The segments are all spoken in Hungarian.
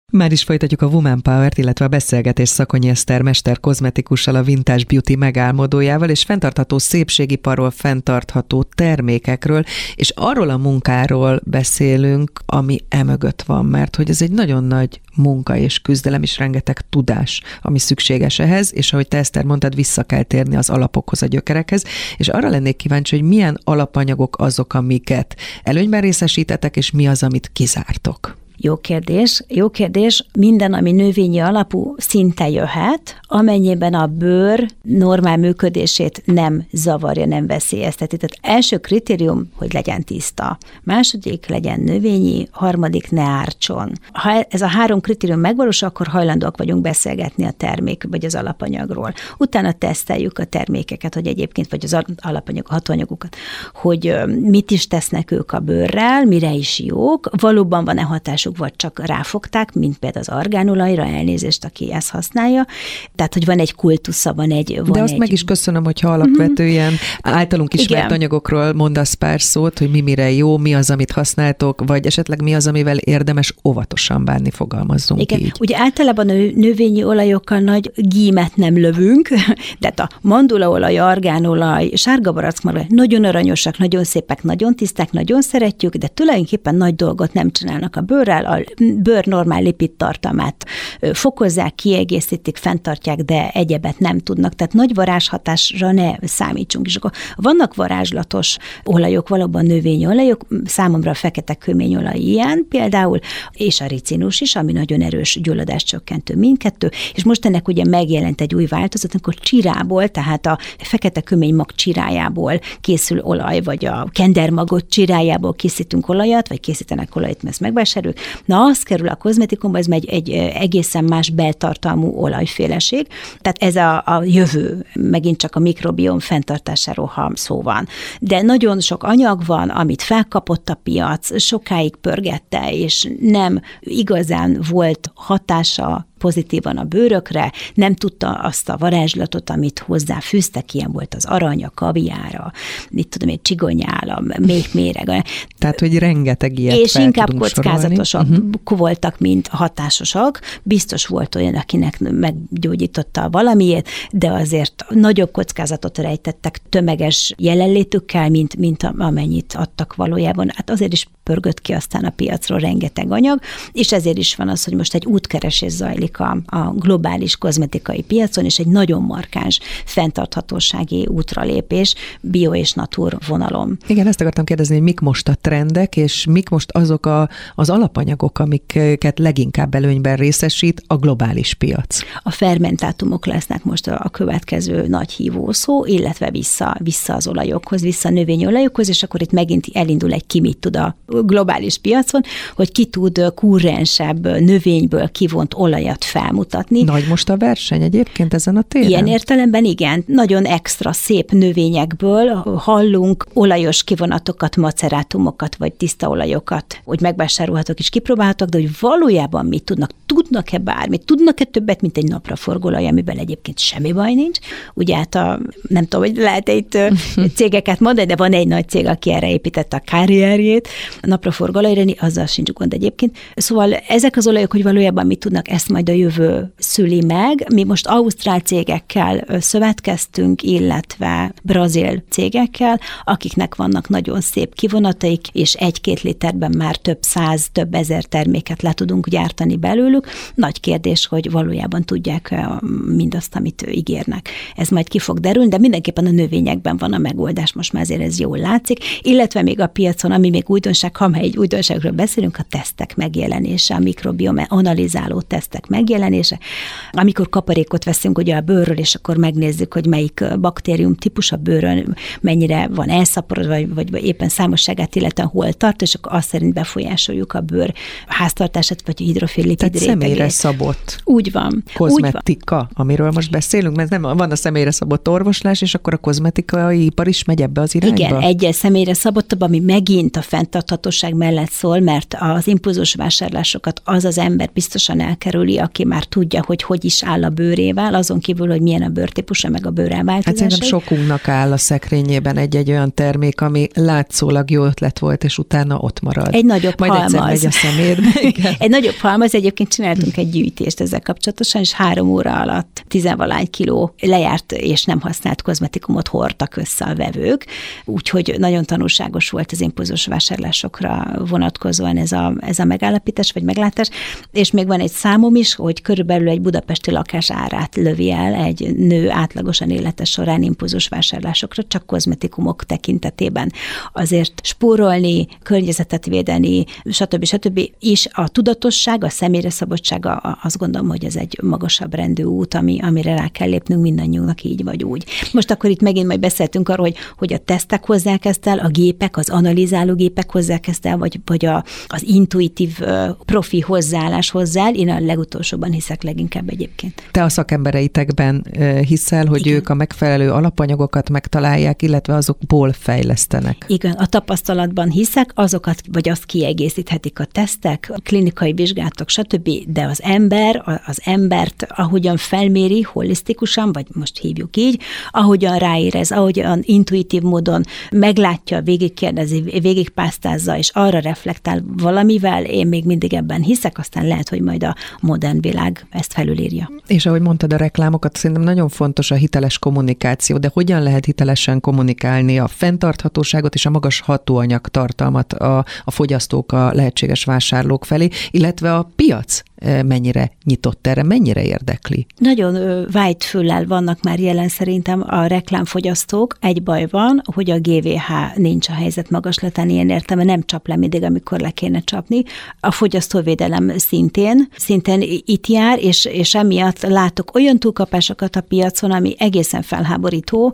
Már is folytatjuk a Woman Power-t, illetve a beszélgetés Szakonyi Eszter mesterkozmetikussal, a Vintage Beauty megálmodójával, és fenntartható szépségiparról, fenntartható termékekről, és arról a munkáról beszélünk, ami emögött van, mert hogy ez egy nagyon nagy munka és küzdelem, és rengeteg tudás, ami szükséges ehhez, és ahogy te, Eszter, mondtad, vissza kell térni az alapokhoz, a gyökerekhez, és arra lennék kíváncsi, hogy milyen alapanyagok azok, amiket előnyben részesítetek, és mi az, amit kizártok. Jó kérdés. Minden, ami növényi alapú, szinte jöhet, amennyiben a bőr normál működését nem zavarja, nem veszélyezteti. Tehát első kritérium, hogy legyen tiszta. Második, legyen növényi, harmadik, ne ártson. Ha ez a 3 kritérium megvalósul, akkor hajlandóak vagyunk beszélgetni a termék vagy az alapanyagról. Utána teszteljük a termékeket, hogy egyébként, vagy az alapanyag, hatóanyagokat, hogy mit is tesznek ők a bőrrel, mire is jók, valóban van-e hatásuk, vagy csak ráfogták, mint például az argánolajra, elnézést, aki ezt használja. Tehát, hogy van egy kultusza, De azt meg is köszönöm, hogyha alapvetően általunk ismert anyagokról mondasz pár szót, hogy mi mire jó, mi az, amit használtok, vagy esetleg mi az, amivel érdemes óvatosan bánni, fogalmazzunk így. Ugye általában a növényi olajokkal nagy gímet nem lövünk, de a mandulaolaj, argánolaj, sárga barackmarha nagyon aranyosak, nagyon szépek, nagyon tiszták, nagyon szeretjük, de tulajdonképpen nagy dolgot nem csinálnak a bőrrel, a bőr normál lipidtartalmát fokozzák, kiegészítik, fenntartják, de egyebet nem tudnak. Tehát nagy varázshatásra ne számítsunk. És akkor vannak varázslatos olajok, valóban növényi olajok, számomra a fekete kőményolaj ilyen például, és a ricinus is, ami nagyon erős gyulladáscsökkentő mindkettő, és most ennek ugye megjelent egy új változat, amikor csirából, tehát a fekete kőménymag csirájából készül olaj, vagy a kendermagot csirájából készítünk olajat, vagy készítenek olajat, mert ezt megvásároljuk. Na, az kerül a kozmetikumba, ez egy egészen más beltartalmú olajféleség. Tehát ez a jövő, megint csak a mikrobiom fenntartásáról, ha szó van. De nagyon sok anyag van, amit felkapott a piac, sokáig pörgette, és nem igazán volt hatása pozitívan a bőrökre, nem tudta azt a varázslatot, amit hozzáfűztek, ilyen volt az arany, a kaviára, mit tudom én, csigonyál, a méhméreg. Tehát, hogy rengeteg ilyet és fel inkább kockázatosak voltak, mint hatásosak. Biztos volt olyan, akinek meggyógyította valamiért, de azért nagyobb kockázatot rejtettek tömeges jelenlétükkel, mint amennyit adtak valójában. Hát azért is pörgött ki aztán a piacról rengeteg anyag, és ezért is van az, hogy most egy útkeresés zajlik a globális kozmetikai piacon, és egy nagyon markáns fenntarthatósági útralépés bio és natur vonalon. Igen, ezt akartam kérdezni, hogy mik most a trendek, és mik most azok az alapanyagok, amiket leginkább előnyben részesít a globális piac? A fermentátumok lesznek most a következő nagy hívószó, illetve vissza az olajokhoz, vissza a növényi olajokhoz, és akkor itt megint elindul egy ki mit tud a globális piacon, hogy ki tud kúrensebb növényből kivont olajat felmutatni. Nagy most a verseny egyébként ezen a téren? Ilyen értelemben igen. Nagyon extra szép növényekből hallunk olajos kivonatokat, macerátumokat, vagy tiszta olajokat, hogy megvásárolhatok és kipróbálhatok, de hogy valójában mit tudnak? Tudnak-e bármit? Tudnak-e többet, mint egy napraforgóolaj, amiben egyébként semmi baj nincs? Ugye hát nem tudom, hogy lehet itt cégeket mondani, de van egy nagy cég, aki erre építette a karrierjét, a napraforgóolajra, azzal sincs gond egyébként. Szóval ezek az olajok, hogy valójában mit tudnak, ezt majd a jövő szüli meg. Mi most ausztrál cégekkel szövetkeztünk, illetve brazil cégekkel, akiknek vannak nagyon szép kivonataik, és 1-2 literben már több 100, több 1000 terméket le tudunk gyártani belőlük. Nagy kérdés, hogy valójában tudják mindazt, amit ígérnek. Ez majd ki fog derülni, de mindenképpen a növényekben van a megoldás, most már azért ez jól látszik, illetve még a piacon, ami még újdonság, ha egy újdonságról beszélünk, a tesztek megjelenése, a mikrobiom analizáló tesztek megjelenése. Amikor kaparékot veszünk ugye a bőrről, és akkor megnézzük, hogy melyik baktérium típus a bőrön, mennyire van elszaporodva, vagy éppen számosságát illetve hol tart, és akkor azt szerint befolyásoljuk a bőr háztartását, vagy hidrofil lipid rétegét. Tehát személyre szabott. Úgy van. Kozmetika, úgy van. Amiről most beszélünk, mert nem van a személyre szabott orvoslás, és akkor a kozmetikai ipar is megy ebbe az irányba? Igen, egyes személyre szabottabb, ami megint a fenntarthatóság mellett szól, mert az impulzus vásárlásokat az ember biztosan elkerüli, aki már tudja, hogy is áll a bőrével, azon kívül, hogy milyen a bőrtípusa, meg a bőrelváltozásai. Hát szerintem sokunknak áll a szekrényében egy-egy olyan termék, ami látszólag jó ötlet volt, és utána ott marad. Egy nagyobb majd halmaz. Majd egyszer megy a szemédbe. Egy nagyobb halmaz, egyébként csináltunk egy gyűjtést ezzel kapcsolatosan, és 3 óra alatt 10-valány kiló lejárt és nem használt kozmetikumot hordtak össze a vevők, úgyhogy nagyon tanulságos volt az impulzus vásárlásokra vonatkozóan ez a megállapítás, vagy meglátás, és még van egy számom is, hogy körülbelül egy budapesti lakás árát lövi el egy nő átlagosan élete során impulzus vásárlásokra, csak kozmetikumok tekintetében. Azért spórolni, környezetet védeni, stb. És a tudatosság, a személyre szabadsága, azt gondolom, hogy ez egy magasabb rendű út, amire rá kell lépnünk mindannyiunknak így vagy úgy. Most akkor itt megint majd beszéltünk arról, hogy a tesztek hozzák ezt el, a gépek, az analizáló gépek hozzák ezt el, vagy az intuitív profi hozzáállás hozzá el. Én a legutolsóban hiszek leginkább egyébként. Te a szakembereitekben hiszel, hogy igen, ők a megfelelő alapanyagokat megtalálják, illetve azokból fejlesztenek. Igen, a tapasztalatban hiszek, azokat vagy azt kiegészíthetik a tesztek, a klinikai vizsgálatok, stb., de az embert ahogyan felméri holisztikusan, vagy most hívjuk így, ahogyan ráérez, ahogyan intuitív módon meglátja, végigkérdezi, végigpásztázza, és arra reflektál valamivel, én még mindig ebben hiszek, aztán lehet, hogy majd a modern világ ezt felülírja. És ahogy mondtad a reklámokat, szerintem nagyon fontos a hiteles kommunikáció, de hogyan lehet hitelesen kommunikálni a fenntarthatóságot és a magas hatóanyag tartalmat a fogyasztók, a lehetséges vásárlók felé, illetve a piac mennyire nyitott erre, mennyire érdekli? Nagyon vágyfüllel vannak már jelen szerintem a reklámfogyasztók. Egy baj van, hogy a GVH nincs a helyzet magaslatán, ilyen értelme nem csap le mindig, amikor le kéne csapni. A fogyasztóvédelem szintén itt jár, és emiatt látok olyan túlkapásokat a piacon, ami egészen felháborító,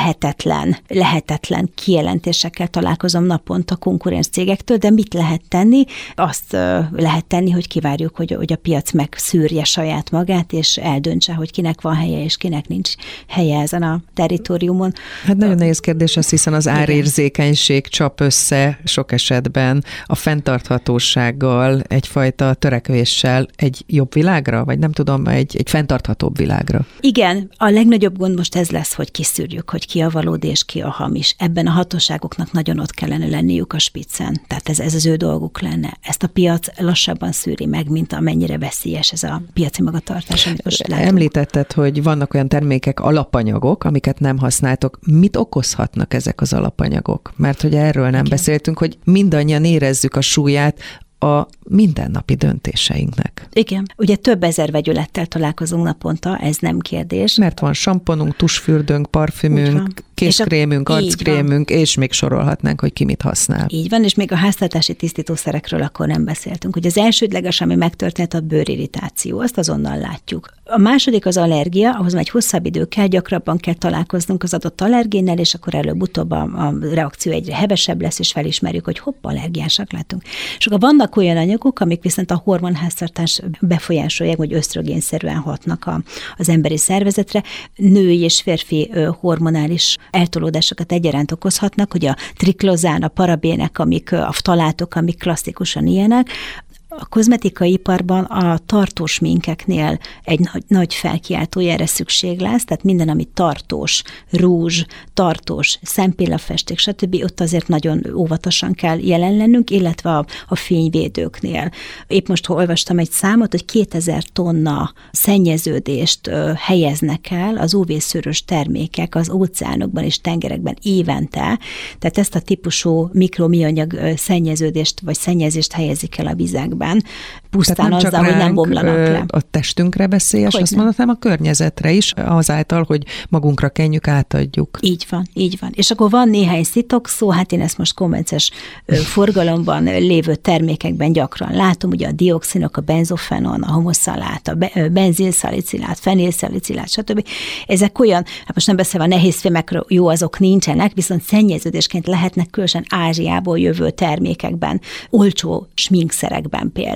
lehetetlen kijelentésekkel találkozom naponta konkurens cégektől, de mit lehet tenni? Azt lehet tenni, hogy kivárjuk, hogy a piac megszűrje saját magát, és eldöntse, hogy kinek van helye, és kinek nincs helye ezen a territóriumon. Hát nagyon nehéz kérdés az, hiszen az árérzékenység csap össze sok esetben a fenntarthatósággal, egyfajta törekvéssel egy jobb világra, vagy nem tudom, egy fenntarthatóbb világra. Igen, a legnagyobb gond most ez lesz, hogy kiszűrjük, hogy ki a valódi és ki a hamis. Ebben a hatóságoknak nagyon ott kellene lenniük a spiccen. Tehát ez az ő dolguk lenne. Ezt a piac lassabban szűri meg, mint amennyire veszélyes ez a piaci magatartás, amit most látunk. Említetted, hogy vannak olyan termékek, alapanyagok, amiket nem használtok. Mit okozhatnak ezek az alapanyagok? Mert hogy erről nem beszéltünk, hogy mindannyian érezzük a súlyát a mindennapi döntéseinknek. Igen. Ugye több ezer vegyülettel találkozunk naponta, ez nem kérdés. Mert van samponunk, tusfürdőnk, parfümünk, kézkrémünk, arckrémünk, és még sorolhatnánk, hogy ki mit használ. Így van, és még a háztartási tisztítószerekről akkor nem beszéltünk. Hogy az elsődleges, ami megtörtént, a bőrirritáció, azt azonnal látjuk. A második az allergia, ahhoz már egy hosszabb idő kell, gyakrabban kell találkoznunk az adott allergénnel, és akkor előbb-utóbb a reakció egyre hevesebb lesz, és felismerjük, hogy hopp, allergiásak látunk. És akkor vannak olyan anyagok, amik viszont a hormonháztartást befolyásolják, vagy ösztrogénszerűen hatnak az emberi szervezetre. Női és férfi hormonális eltolódásokat egyaránt okozhatnak, hogy a triklozán, a parabének, a ftalátok, amik klasszikusan ilyenek. A kozmetikai iparban a tartós minkeknél egy nagy felkiáltójára szükség lesz, tehát minden, ami tartós, rúzs, tartós, szempillafesték, stb. Ott azért nagyon óvatosan kell jelen lennünk, illetve a fényvédőknél. Épp most olvastam egy számot, hogy 2000 tonna szennyeződést helyeznek el az UV-szűrős termékek az óceánokban és tengerekben évente, tehát ezt a típusú mikroműanyag szennyeződést vagy szennyezést helyezik el a vizekben. Pusztán azzal, hogy nem bomlanak le. A testünkre veszélyes, azt mondhatnám, a környezetre is, azáltal, hogy magunkra kenjük, átadjuk. Így van. És akkor van néhány szitokszó, hát én ezt most konvences forgalomban lévő termékekben gyakran látom, ugye a dioxinok, a benzofenon, a homoszalát, a benzilszalicilát, fenilszalicilát, stb. Ezek olyan, hát most nem beszélve a nehézfémekről, jó, azok nincsenek, viszont szennyeződésként lehetnek különösen Ázsiából jövő termékekben, olcsó sminkszerekben például,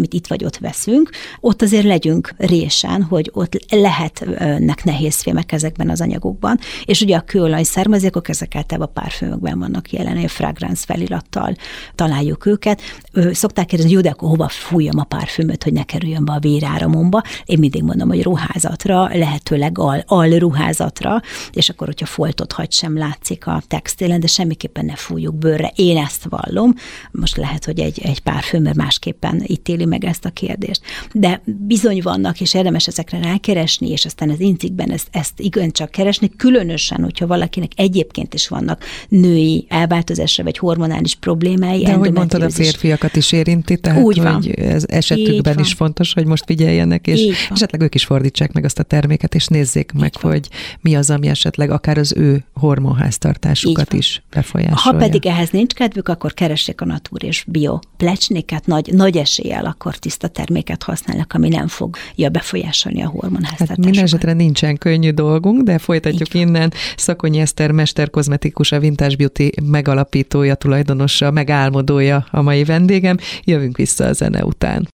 amit itt vagy ott veszünk, ott azért legyünk résen, hogy ott lehetnek nehézfémek ezekben az anyagokban, és ugye a kőolaj származékok, ezek általában a párfümökben vannak jelen, a fragrance felirattal találjuk őket. Szokták kérdezni, hogy jó, de akkor hova fújjam a párfümöt, hogy ne kerüljön be a véráramomba. Én mindig mondom, hogy ruházatra, lehetőleg alruházatra, és akkor, hogyha foltot hagy, sem látszik a textilen, de semmiképpen ne fújjuk bőrre. Én ezt vallom. Most lehet, hogy egy párfümör másképpen ítéli meg ezt a kérdést. De bizony vannak, és érdemes ezekre rákeresni, és aztán az incikben ezt igencsak keresni, különösen, hogyha valakinek egyébként is vannak női elváltozásra, vagy hormonális problémái. De ahogy mondtad, a férfiakat is érinti, tehát úgy van. hogy ez esetükben is fontos, hogy most figyeljenek, és esetleg ők is fordítsák meg azt a terméket, és nézzék meg, hogy mi az, ami esetleg akár az ő hormonháztartásukat is befolyásolja. Ha pedig ehhez nincs kedvük, akkor keressék a Natur és Bio plecsniket, nagy eséllyel akkor tiszta terméket használnak, ami nem fogja befolyásolni a hormonháztartásukat. Minden esetre nincsen könnyű dolgunk, de folytatjuk innen. Szakonyi Eszter mesterkozmetikus, a Vintage Beauty megalapítója, tulajdonosa, megálmodója a mai vendégem. Jövünk vissza a zene után.